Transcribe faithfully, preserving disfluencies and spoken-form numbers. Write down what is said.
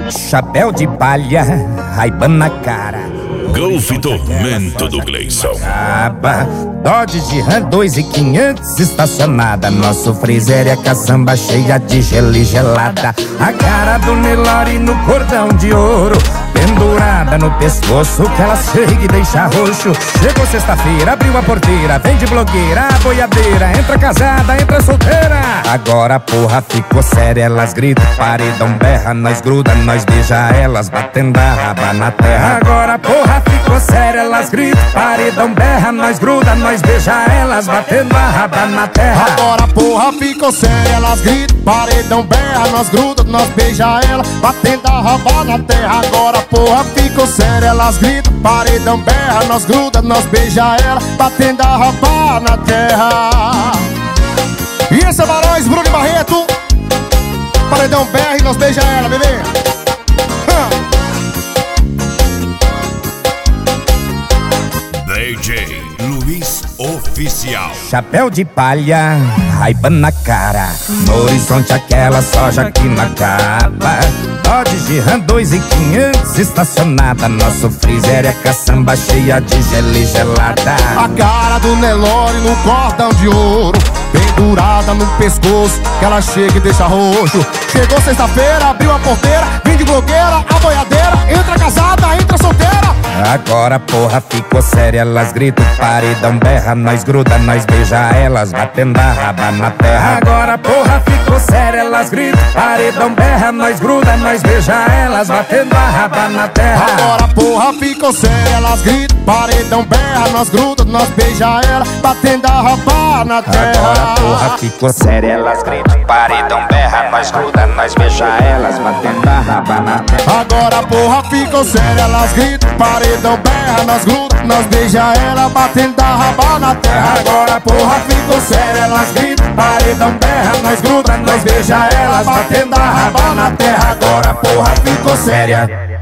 Chapéu de palha, Ray-Ban na cara. Golf Tormento do Gleison. Aba, Dodge de Ram dois mil e quinhentos estacionada. Nosso freezer é caçamba cheia de gelo e gelada. A cara do Nelore no cordão de ouro, pendurada no pescoço, que ela chega e deixa roxo. Chegou sexta-feira, abriu a porteira, vem de blogueira, a boiadeira. Entra casada, entra solteira. Agora a porra ficou séria, elas gritam, paredão berra. Nós gruda, nós beija elas, batendo a raba na terra. Agora a porra ficou séria, elas gritam, paredão berra. Nós gruda, nós beija elas, batendo a raba na terra. Agora a porra ficou séria, elas gritam, paredão berra. Nós gruda, nós beija elas, batendo a raba na terra. Agora a porra ficou séria, elas gritam, paredão berra. Nós gruda, nós beija ela, batendo a raba na terra. E esse é Barões, Bruno e Barreto. Paredão berra e nós beija ela, bebê. D J Luiz Oficial. Chapéu de palha, Ray-Ban na cara. No horizonte aquela soja aqui na capa. Dodge de Ram dois mil e quinhentos estacionada. Nosso freezer é caçamba cheia de gelo e gelada. A cara do Nelore no cordão de ouro, pendurada no pescoço, que ela chega e deixa roxo. Chegou sexta-feira, abriu a porteira, vem de blogueira, a boiadeira. Entra casada, entra solteira. Agora a porra ficou séria, elas gritam, paredão berra. Nós gruda, nós beija elas, batendo a raba na terra. Agora a porra ficou séria, elas gritam, paredão berra. Nós gruda, nós beija elas, batendo a raba na terra. Agora a porra ficou séria, elas gritam, paredão berra. Nós gruda, nós beija ela, batendo a raba na terra. Agora a porra ficou séria, elas gritam, paredão berra. Nós gruda, nós beija elas, batendo a raba na terra. Agora a porra ficou séria, elas gritam, paredão berra. Nós gruda, nós beija ela, batendo a raba na terra. Agora a porra ficou séria, elas gritam, paredão berra. Nós gruda, nós beija elas, batendo a raba na terra. Agora a porra ficou séria.